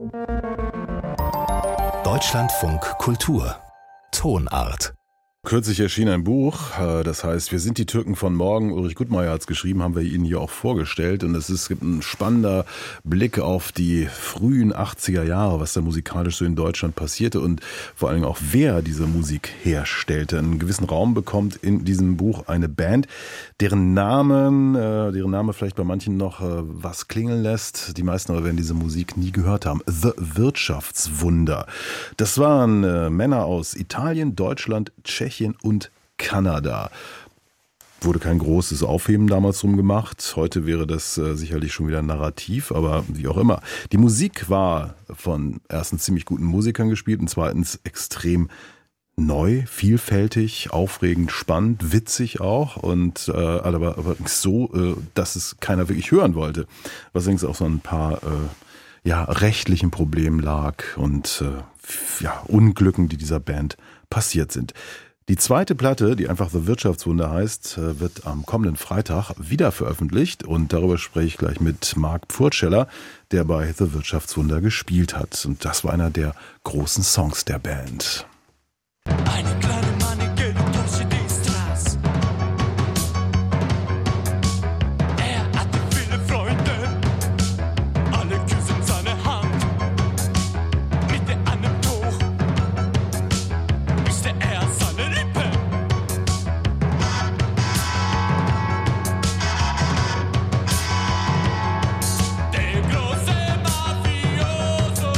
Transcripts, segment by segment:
Deutschlandfunk Kultur Tonart. Kürzlich erschien ein Buch, das heißt, wir sind die Türken von morgen. Ulrich Gutmeier hat es geschrieben, haben wir Ihnen hier auch vorgestellt. Und es gibt ein spannender Blick auf die frühen 80er Jahre, was da musikalisch so in Deutschland passierte und vor allem auch, wer diese Musik herstellte. Einen gewissen Raum bekommt in diesem Buch eine Band, deren Name vielleicht bei manchen noch was klingeln lässt. Die meisten aber werden diese Musik nie gehört haben. The Wirtschaftswunder. Das waren Männer aus Italien, Deutschland, Tschechien und Kanada. Wurde kein großes Aufheben damals drum gemacht. Heute wäre das sicherlich schon wieder ein Narrativ, aber wie auch immer. Die Musik war von erstens ziemlich guten Musikern gespielt und zweitens extrem neu, vielfältig, aufregend, spannend, witzig auch und aber so, dass es keiner wirklich hören wollte. Was übrigens auch so ein paar rechtlichen Problemen lag und Unglücken, die dieser Band passiert sind. Die zweite Platte, die einfach The Wirtschaftswunder heißt, wird am kommenden Freitag wieder veröffentlicht und darüber spreche ich gleich mit Mark Pfurtscheller, der bei The Wirtschaftswunder gespielt hat. Und das war einer der großen Songs der Band. Eine kleine Mann geht durch die Straße. Er hatte viele Freunde, alle küssen seine Hand. Mit der einem Tuch küsste er seine Lippen. Der große Mafioso.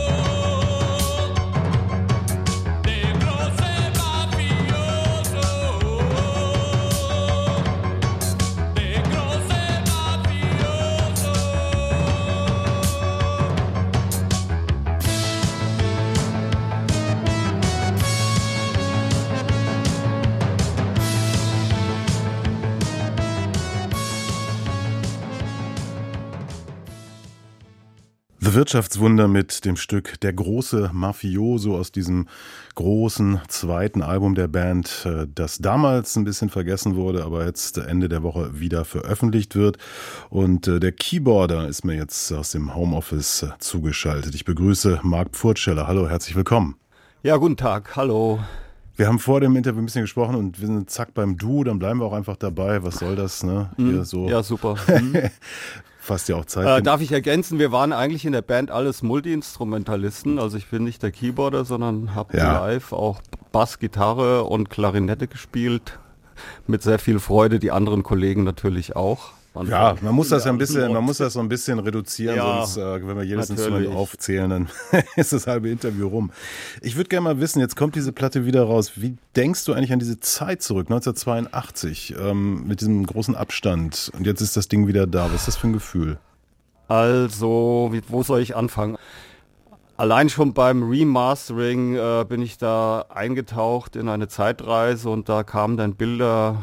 The Wirtschaftswunder mit dem Stück Der große Mafioso aus diesem großen zweiten Album der Band, das damals ein bisschen vergessen wurde, aber jetzt Ende der Woche wieder veröffentlicht wird. Und der Keyboarder ist mir jetzt aus dem Homeoffice zugeschaltet. Ich begrüße Mark Pfurtscheller. Hallo, herzlich willkommen. Ja, guten Tag, hallo. Wir haben vor dem Interview ein bisschen gesprochen und wir sind zack beim Du, dann bleiben wir auch einfach dabei. Was soll das, ne? Hier so. Ja, super. Fast ja auch Zeit. Darf ich ergänzen, wir waren eigentlich in der Band alles Multi-Instrumentalisten, also ich bin nicht der Keyboarder, sondern habe live auch Bass, Gitarre und Klarinette gespielt, mit sehr viel Freude, die anderen Kollegen natürlich auch. Ja, man muss das so ein bisschen reduzieren, sonst, wenn wir jedes Instrument aufzählen, dann ist das halbe Interview rum. Ich würde gerne mal wissen, jetzt kommt diese Platte wieder raus. Wie denkst du eigentlich an diese Zeit zurück, 1982, mit diesem großen Abstand? Und jetzt ist das Ding wieder da. Was ist das für ein Gefühl? Also, wo soll ich anfangen? Allein schon beim Remastering bin ich da eingetaucht in eine Zeitreise und da kamen dann Bilder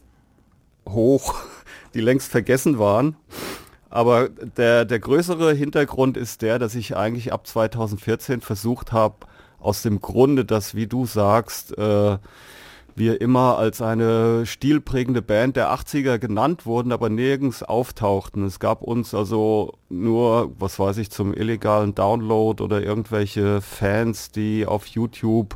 hoch, die längst vergessen waren. Aber der größere Hintergrund ist der, dass ich eigentlich ab 2014 versucht habe, aus dem Grunde, dass, wie du sagst, wir immer als eine stilprägende Band der 80er genannt wurden, aber nirgends auftauchten. Es gab uns also nur, was weiß ich, zum illegalen Download oder irgendwelche Fans, die auf YouTube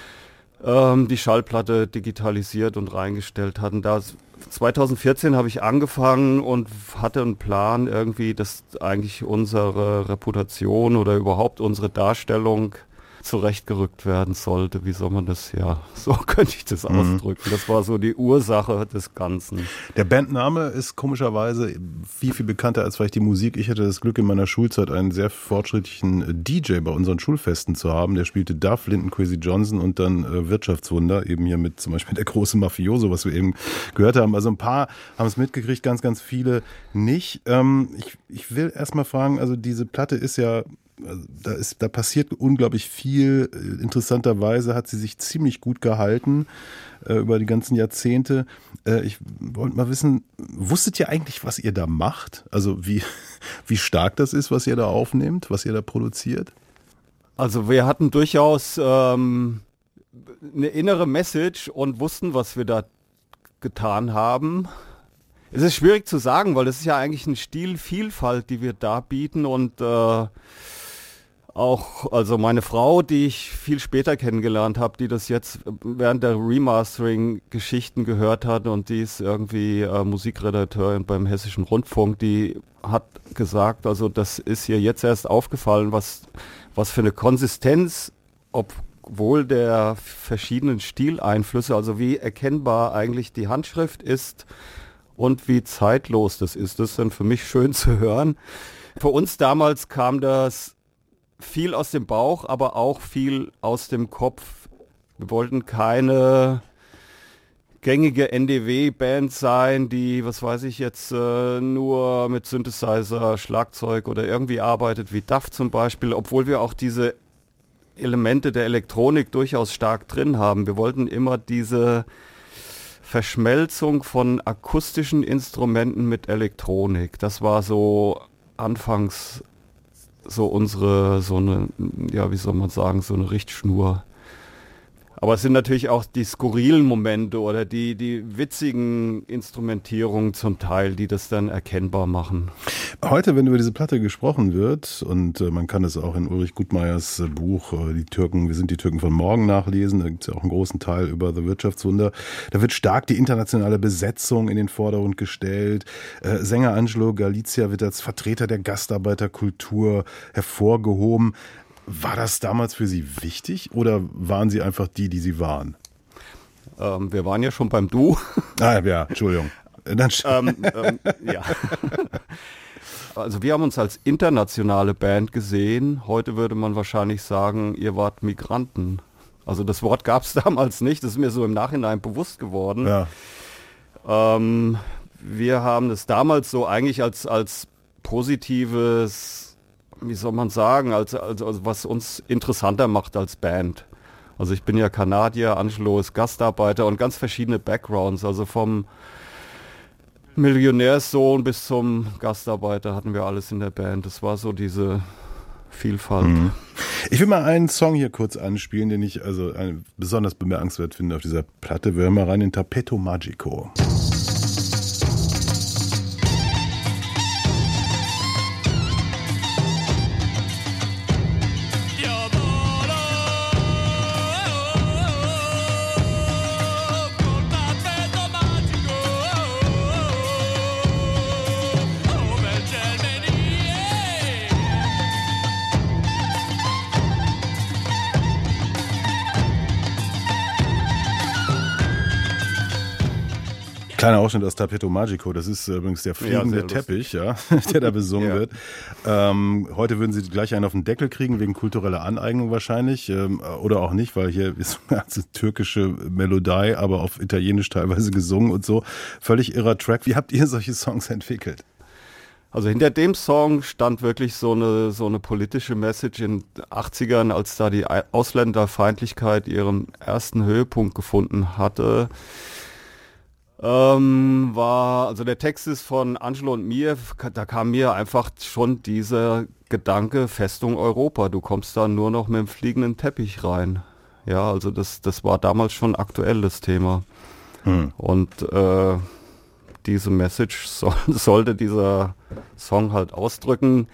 die Schallplatte digitalisiert und reingestellt hatten. 2014 habe ich angefangen und hatte einen Plan irgendwie, dass eigentlich unsere Reputation oder überhaupt unsere Darstellung zurechtgerückt werden sollte. Wie soll man das, so könnte ich das ausdrücken. Das war so die Ursache des Ganzen. Der Bandname ist komischerweise viel, viel bekannter als vielleicht die Musik. Ich hatte das Glück, in meiner Schulzeit einen sehr fortschrittlichen DJ bei unseren Schulfesten zu haben. Der spielte Duff, Linton Kwesi Johnson und dann Wirtschaftswunder, eben hier mit zum Beispiel der große Mafioso, was wir eben gehört haben. Also ein paar haben es mitgekriegt, ganz, ganz viele nicht. Ich will erst mal fragen, also diese Platte ist ja, da passiert unglaublich viel. Interessanterweise hat sie sich ziemlich gut gehalten über die ganzen Jahrzehnte. Ich wollte mal wissen, wusstet ihr eigentlich, was ihr da macht? Also wie stark das ist, was ihr da aufnehmt, was ihr da produziert? Also wir hatten durchaus eine innere Message und wussten, was wir da getan haben. Es ist schwierig zu sagen, weil das ist ja eigentlich eine Stilvielfalt, die wir da bieten und Auch, also meine Frau, die ich viel später kennengelernt habe, die das jetzt während der Remastering-Geschichten gehört hat und die ist irgendwie Musikredakteurin beim Hessischen Rundfunk, die hat gesagt, also das ist ihr jetzt erst aufgefallen, was für eine Konsistenz, obwohl der verschiedenen Stileinflüsse, also wie erkennbar eigentlich die Handschrift ist und wie zeitlos das ist. Das ist dann für mich schön zu hören. Für uns damals kam das viel aus dem Bauch, aber auch viel aus dem Kopf. Wir wollten keine gängige NDW-Band sein, die, was weiß ich jetzt, nur mit Synthesizer, Schlagzeug oder irgendwie arbeitet, wie Duff zum Beispiel, obwohl wir auch diese Elemente der Elektronik durchaus stark drin haben. Wir wollten immer diese Verschmelzung von akustischen Instrumenten mit Elektronik. Das war so anfangs so eine Richtschnur. Aber es sind natürlich auch die skurrilen Momente oder die witzigen Instrumentierungen zum Teil, die das dann erkennbar machen. Heute, wenn über diese Platte gesprochen wird, und man kann es auch in Ulrich Gutmeyers Buch wir sind die Türken von morgen nachlesen, da gibt es ja auch einen großen Teil über The Wirtschaftswunder, da wird stark die internationale Besetzung in den Vordergrund gestellt. Sänger Angelo Galizia wird als Vertreter der Gastarbeiterkultur hervorgehoben. War das damals für Sie wichtig oder waren Sie einfach die Sie waren? Wir waren ja schon beim Du. Ja, Entschuldigung. Ja. Also wir haben uns als internationale Band gesehen. Heute würde man wahrscheinlich sagen, ihr wart Migranten. Also das Wort gab es damals nicht. Das ist mir so im Nachhinein bewusst geworden. Ja. Wir haben es damals so eigentlich als positives, wie soll man sagen, also was uns interessanter macht als Band. Also ich bin ja Kanadier, Angelo ist Gastarbeiter und ganz verschiedene Backgrounds, also vom Millionärssohn bis zum Gastarbeiter hatten wir alles in der Band. Das war so diese Vielfalt. Mhm. Ich will mal einen Song hier kurz anspielen, den ich besonders bemerkenswert finde auf dieser Platte. Wir hören mal rein in Tappeto Magico. Kleiner Ausschnitt aus Tappeto Magico, das ist übrigens der fliegende Teppich, ja, der da besungen wird. Heute würden Sie gleich einen auf den Deckel kriegen, wegen kultureller Aneignung wahrscheinlich, oder auch nicht, weil hier ist eine türkische Melodie, aber auf Italienisch teilweise gesungen und so. Völlig irrer Track. Wie habt ihr solche Songs entwickelt? Also hinter dem Song stand wirklich so eine politische Message in den 80ern, als da die Ausländerfeindlichkeit ihren ersten Höhepunkt gefunden hatte. Also der Text ist von Angelo und mir, da kam mir einfach schon dieser Gedanke, Festung Europa, du kommst da nur noch mit dem fliegenden Teppich rein. Ja, also das war damals schon aktuell, das Thema. Und diese Message sollte dieser Song halt ausdrücken.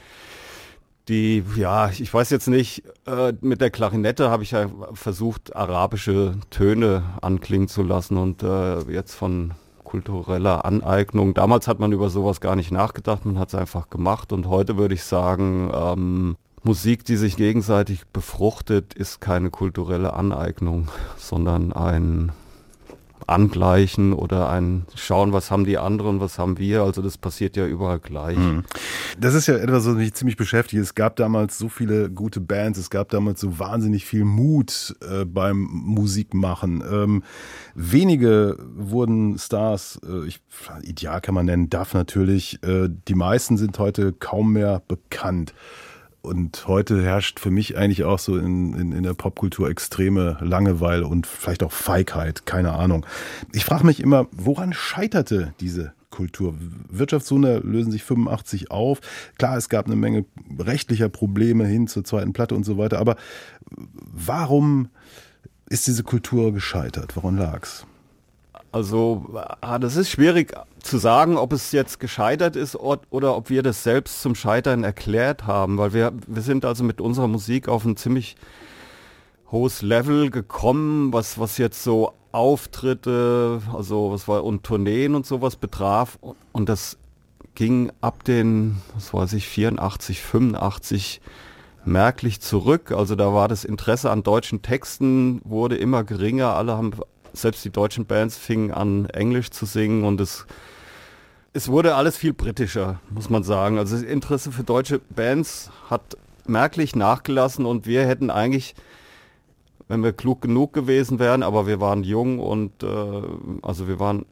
Ich weiß jetzt nicht, mit der Klarinette habe ich ja versucht, arabische Töne anklingen zu lassen und jetzt von kultureller Aneignung. Damals hat man über sowas gar nicht nachgedacht, man hat es einfach gemacht und heute würde ich sagen, Musik, die sich gegenseitig befruchtet, ist keine kulturelle Aneignung, sondern ein Angleichen oder ein Schauen, was haben die anderen, was haben wir. Also das passiert ja überall gleich. Das ist ja etwas, was mich ziemlich beschäftigt. Es gab damals so viele gute Bands, es gab damals so wahnsinnig viel Mut beim Musikmachen. Wenige wurden Stars, ideal kann man nennen, Duff natürlich. Die meisten sind heute kaum mehr bekannt. Und heute herrscht für mich eigentlich auch so in der Popkultur extreme Langeweile und vielleicht auch Feigheit, keine Ahnung. Ich frage mich immer, woran scheiterte diese Kultur? Wirtschaftswunder lösen sich 85 auf. Klar, es gab eine Menge rechtlicher Probleme hin zur zweiten Platte und so weiter. Aber warum ist diese Kultur gescheitert? Woran lag's? Also das ist schwierig zu sagen, ob es jetzt gescheitert ist oder ob wir das selbst zum Scheitern erklärt haben, weil wir sind also mit unserer Musik auf ein ziemlich hohes Level gekommen, was jetzt so Auftritte, also und Tourneen und sowas betraf, und das ging ab den, 84, 85 merklich zurück. Also da war das Interesse an deutschen Texten wurde immer geringer. Selbst die deutschen Bands fingen an, Englisch zu singen, und es wurde alles viel britischer, muss man sagen. Also das Interesse für deutsche Bands hat merklich nachgelassen, und wir hätten eigentlich, wenn wir klug genug gewesen wären, aber wir waren jung und also wir waren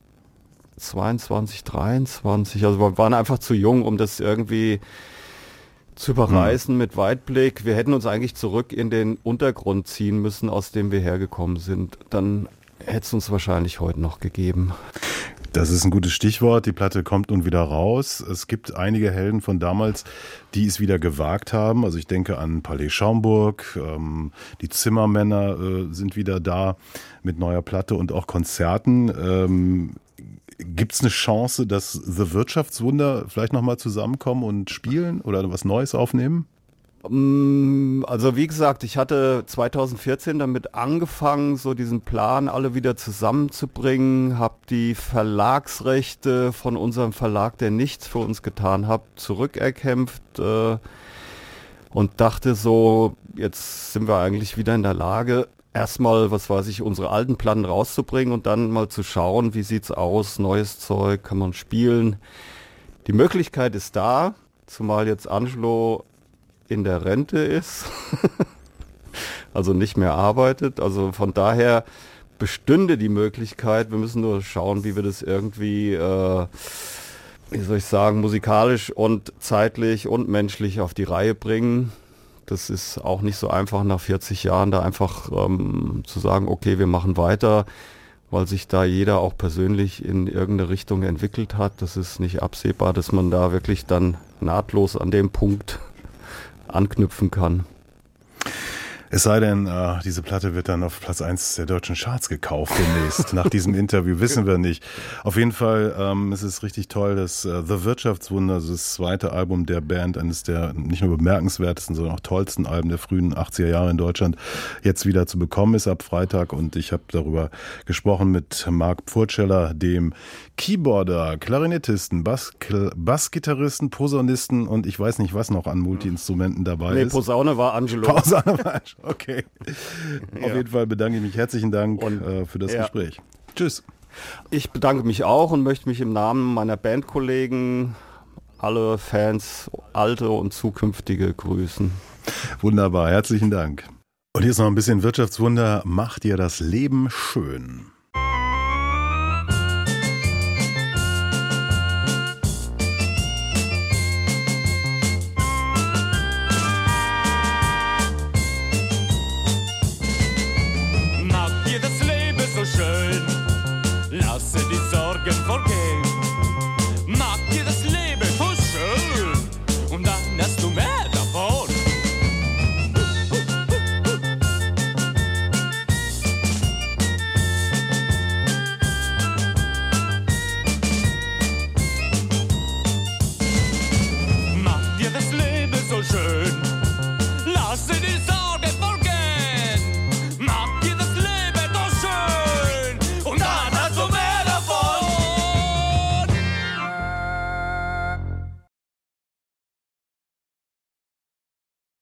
22, 23, also wir waren einfach zu jung, um das irgendwie zu überreißen mit Weitblick. Wir hätten uns eigentlich zurück in den Untergrund ziehen müssen, aus dem wir hergekommen sind. Dann hätte es uns wahrscheinlich heute noch gegeben. Das ist ein gutes Stichwort. Die Platte kommt nun wieder raus. Es gibt einige Helden von damals, die es wieder gewagt haben. Also ich denke an Palais Schaumburg, die Zimmermänner sind wieder da mit neuer Platte und auch Konzerten. Gibt es eine Chance, dass The Wirtschaftswunder vielleicht nochmal zusammenkommen und spielen oder was Neues aufnehmen? Also wie gesagt, ich hatte 2014 damit angefangen, so diesen Plan alle wieder zusammenzubringen, habe die Verlagsrechte von unserem Verlag, der nichts für uns getan hat, zurückerkämpft und dachte so, jetzt sind wir eigentlich wieder in der Lage, erstmal, unsere alten Platten rauszubringen und dann mal zu schauen, wie sieht's aus, neues Zeug, kann man spielen. Die Möglichkeit ist da, zumal jetzt Angelo in der Rente ist, also nicht mehr arbeitet. Also von daher bestünde die Möglichkeit, wir müssen nur schauen, wie wir das irgendwie, musikalisch und zeitlich und menschlich auf die Reihe bringen. Das ist auch nicht so einfach nach 40 Jahren da einfach zu sagen, okay, wir machen weiter, weil sich da jeder auch persönlich in irgendeine Richtung entwickelt hat. Das ist nicht absehbar, dass man da wirklich dann nahtlos an dem Punkt anknüpfen kann. Es sei denn, diese Platte wird dann auf Platz 1 der deutschen Charts gekauft demnächst. Nach diesem Interview wissen wir nicht. Auf jeden Fall es ist richtig toll, dass The Wirtschaftswunder, also das zweite Album der Band, eines der nicht nur bemerkenswertesten, sondern auch tollsten Alben der frühen 80er Jahre in Deutschland, jetzt wieder zu bekommen ist ab Freitag. Und ich habe darüber gesprochen mit Marc Pfurtscheller, dem Keyboarder, Klarinettisten, Bassgitarristen, Posaunisten und ich weiß nicht, was noch an Multi-Instrumenten dabei ist. Posaune war Angelo. Okay. Auf jeden Fall bedanke ich mich. Herzlichen Dank für das Gespräch. Tschüss. Ich bedanke mich auch und möchte mich im Namen meiner Bandkollegen, alle Fans, alte und zukünftige, grüßen. Wunderbar, herzlichen Dank. Und hier ist noch ein bisschen Wirtschaftswunder. Macht dir das Leben schön.